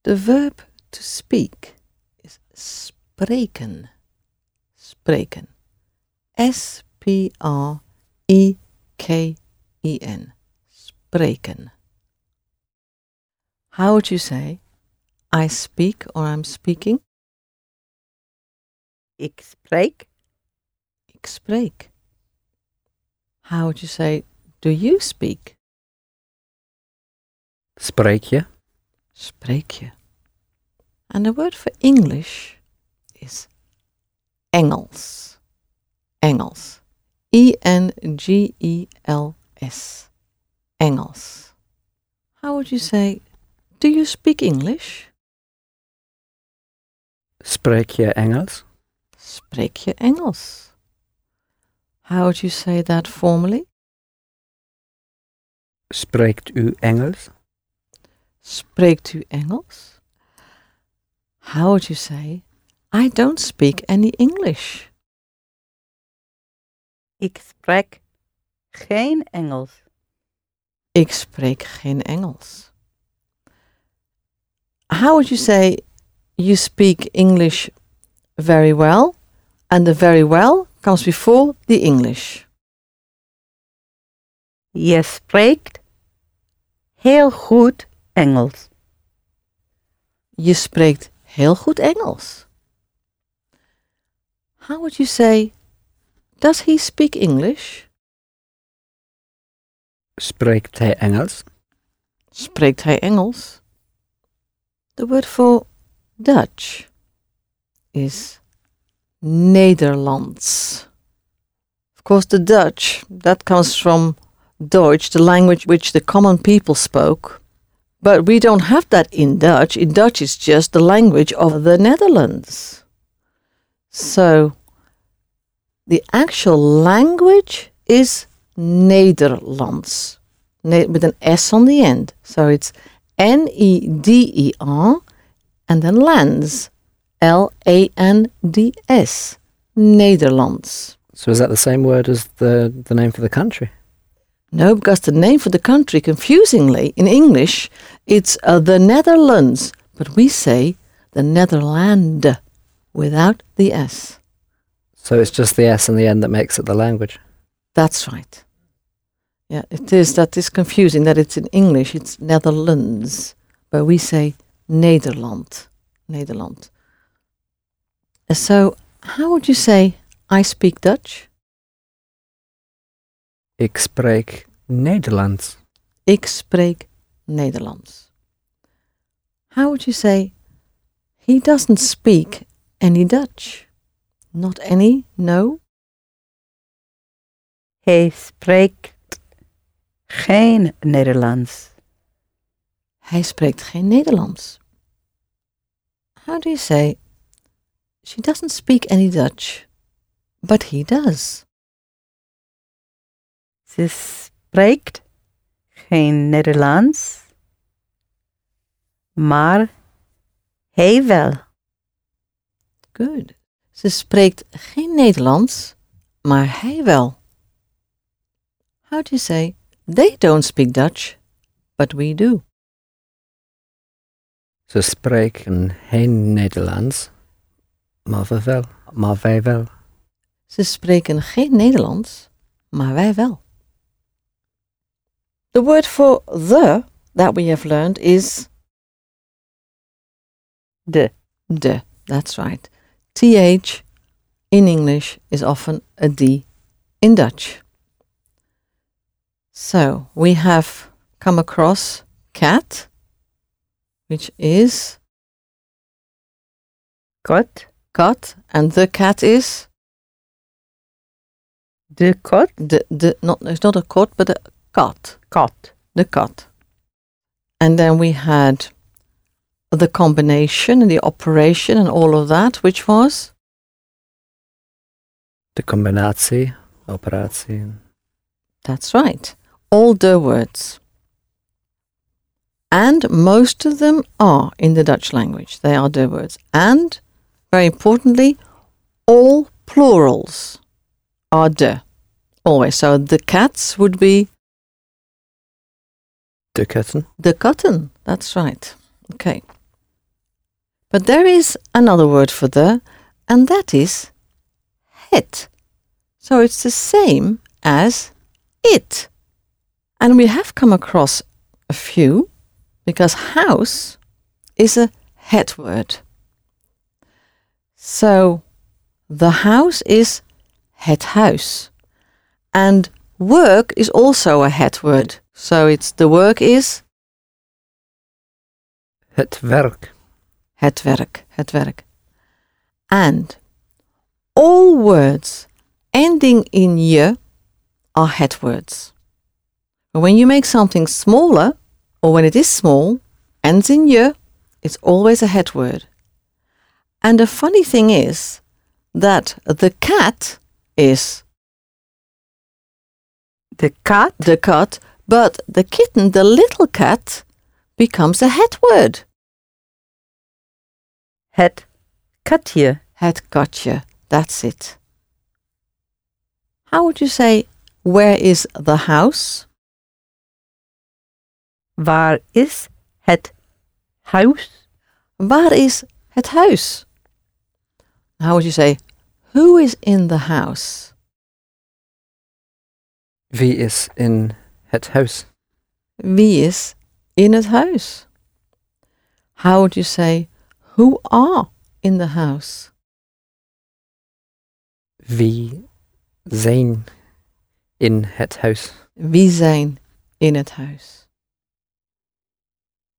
The verb to speak is spreken. Spreken. S-P-R-E-K-E-N. Spreken. How would you say, I speak or I'm speaking? Ik spreek. Ik spreek. How would you say, do you speak? Spreek je? Spreek je. And the word for English is Engels. Engels. E-N-G-E-L-S. Engels. How would you say, do you speak English? Spreek je Engels? Spreek je Engels? How would you say that formally? Spreekt u Engels? Spreekt u Engels? How would you say, I don't speak any English? Ik spreek geen Engels. Ik spreek geen Engels. How would you say, you speak English very well, and the very well comes before the English? Je spreekt heel goed Engels. Je spreekt heel goed Engels. How would you say, does he speak English? Spreekt hij Engels? Spreekt hij Engels? The word for Dutch is Nederlands. Of course, the Dutch, that comes from Deutsch, the language which the common people spoke. But we don't have that in Dutch. In Dutch, it's just the language of the Netherlands. So, the actual language is Nederlands, with an S on the end. So it's N-E-D-E-R and then lands, L-A-N-D-S, Nederlands. So is that the same word as the name for the country? No, because the name for the country, confusingly, in English, it's the Netherlands, but we say the Netherland without the S. So it's just the S in the end that makes it the language? That's right. Yeah, that is confusing that it's in English, it's Netherlands, but we say Nederland. Nederland. So, how would you say, I speak Dutch? Ik spreek Nederlands. Ik spreek Nederlands. How would you say, he doesn't speak any Dutch? Not any, no? Hij spreekt geen Nederlands. Hij spreekt geen Nederlands. How do you say, she doesn't speak any Dutch, but he does? Ze spreekt geen Nederlands, maar hij wel. Good. Ze spreekt geen Nederlands, maar hij wel. How do you say, they don't speak Dutch, but we do? Ze spreken geen Nederlands, maar wij wel. Ze spreken geen Nederlands, maar wij wel. The word for the that we have learned is De. de. That's right. TH in English is often a D in Dutch. So we have come across cat, which is Kot. kat, and the cat is De kot. it's not a kot, but a kat. Kat. The kat. And then we had the combination and the operation and all of that, which was De combinatie, operatie. that's right. All the words. And most of them are in the Dutch language. They are the words. And, very importantly, all plurals are de. Always. So the cats would be De katten. de katten. That's right. Okay. But there is another word for the, and that is het. So it's the same as it. And we have come across a few, because house is a het word. So the house is het huis. And work is also a het word. So it's the work is Het werk. het werk, het werk. And all words ending in je are het words. But when you make something smaller, or when it is small, ends in je, it's always a het word. And the funny thing is that the cat is De kat. the cat, but the kitten, the little cat, becomes a het word. Het katje. Het katje, that's it. How would you say, where is the house? Waar is het huis? Waar is het huis? How would you say, who is in the house? Wie is in het huis? Wie is in het huis? How would you say, who are in the house? Wie zijn in het huis? Wie zijn in het huis?